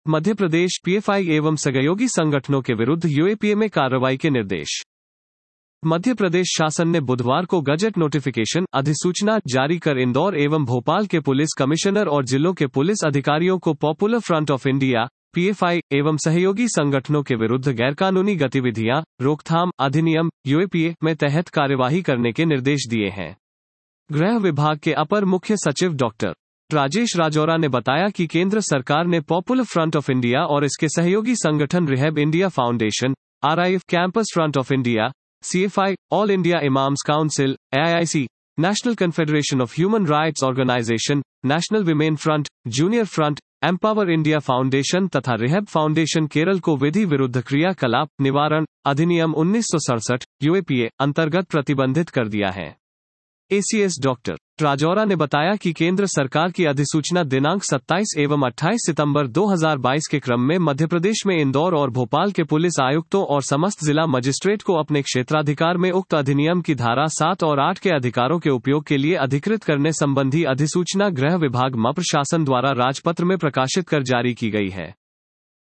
Madhya Pradesh PFI एवं सहयोगी संगठनों के विरुद्ध यूएपीए में कार्रवाई के निर्देश। मध्य प्रदेश शासन ने बुधवार को गजट नोटिफिकेशन अधिसूचना जारी कर इंदौर एवं भोपाल के पुलिस कमिश्नर और जिलों के पुलिस अधिकारियों को Popular Front of India PFI एवं सहयोगी संगठनों के विरुद्ध गैरकानूनी गतिविधियां रोकथाम अधिनियम यूएपीए में तहत कार्यवाही करने के निर्देश दिए हैं। गृह विभाग के अपर मुख्य सचिव डॉक्टर राजेश राजौरा ने बताया कि केंद्र सरकार ने पॉपुलर फ्रंट ऑफ इंडिया और इसके सहयोगी संगठन Rehab India Foundation RIF Campus Front of India CFI All India Imams Council AIIC National Confederation of Human Rights Organization National Women Front Junior Front Empower India Foundation तथा Rehab Foundation Kerala को विधि विरुद्ध क्रियाकलाप निवारण अधिनियम 1967 यूएपीए अंतर्गत प्रतिबंधित कर दिया है। एसीएस डॉक्टर राजौरा ने बताया कि केंद्र सरकार की अधिसूचना दिनांक 27 एवं 28 सितंबर 2022 के क्रम में मध्य प्रदेश में इंदौर और भोपाल के पुलिस आयुक्तों और समस्त जिला मजिस्ट्रेट को अपने क्षेत्राधिकार में उक्त अधिनियम की धारा 7 और 8 के अधिकारों के उपयोग के लिए अधिकृत करने संबंधी अधिसूचना गृह विभाग मप्र शासन द्वारा राजपत्र में प्रकाशित कर जारी की गई है।